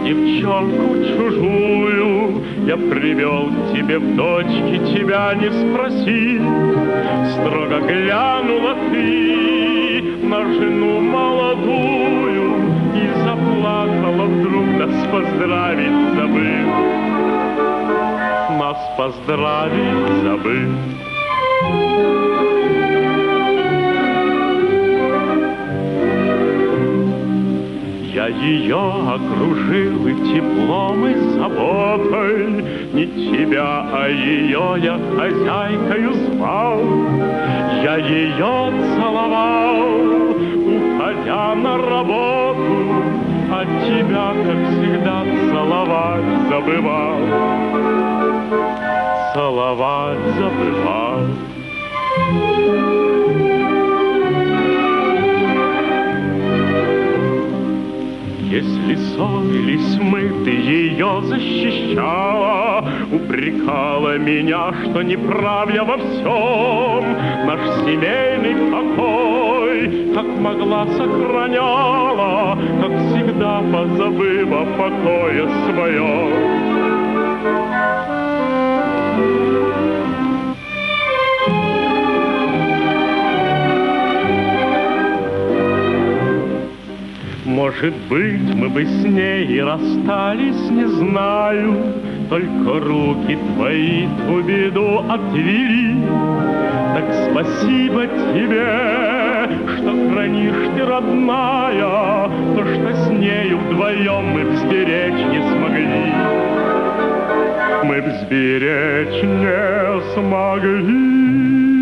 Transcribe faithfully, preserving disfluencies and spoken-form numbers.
девчонку чужую я привел к тебе в дочки, тебя не спроси. Строго глянула ты на жену молодую и заплакала вдруг, нас поздравить забыл, нас поздравить забыл. Я ее окружил и теплом, и заботой, не тебя, а ее я хозяйкою звал. Я ее целовал, уходя на работу, а тебя, как всегда, целовать забывал, целовать забывал. Если ссорились мы, ты ее защищала, упрекала меня, что не прав я во всем. Наш семейный покой, как могла, сохраняла, как всегда, позабыв о покое своем. Может быть, мы бы с ней и расстались, не знаю, только руки твои ту беду отвели. Так спасибо тебе, что хранишь ты, родная, то, что с нею вдвоем мы б сберечь не смогли. Мы б сберечь не смогли.